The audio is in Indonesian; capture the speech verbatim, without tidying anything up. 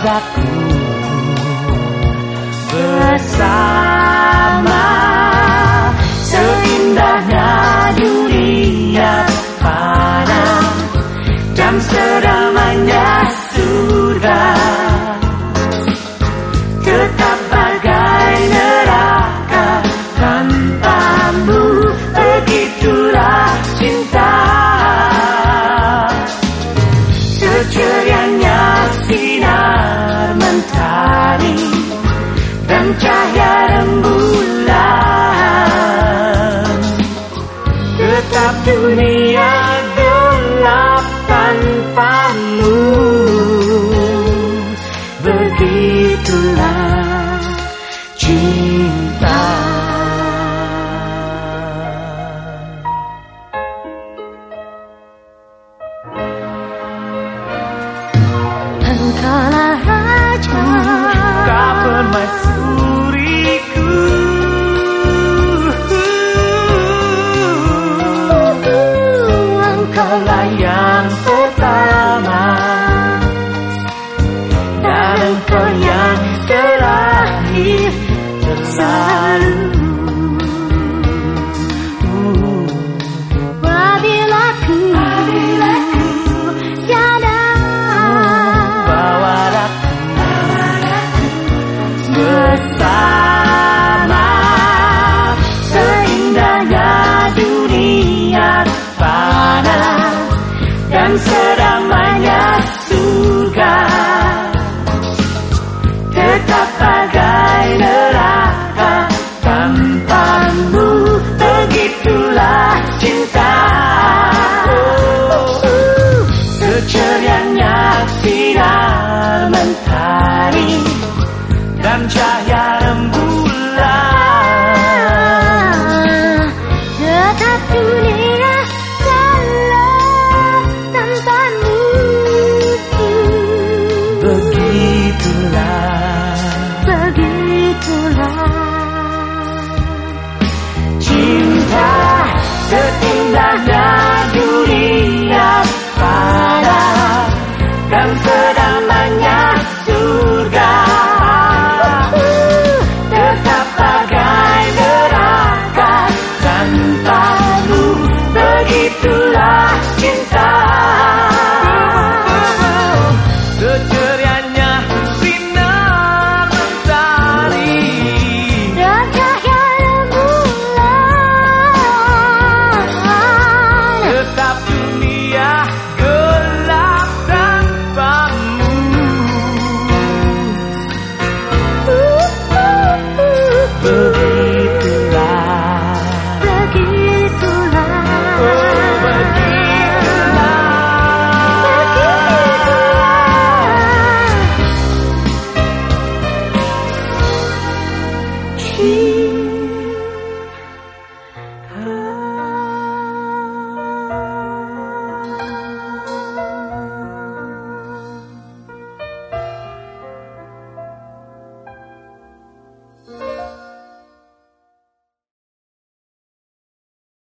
padaku bersama. Seindahnya dunia fana dan seramanya surga, tetap bagai neraka tanpamu, begitulah cinta. Secerianya sinar mentari dan cahaya rembulan, tetap dunia gelap tanpamu, begitulah cinta. Engkaulah raja, tak permaisuriku. Engkaulah yang pertama dan engkau yang terakhir selalu. Apabila ku tiada, bawalah bersama. Seindahnya dunia fana dan seramanya surga, tetap bagai neraka tanpamu, begitulah cinta. Secerianya sinar mentari dan cahaya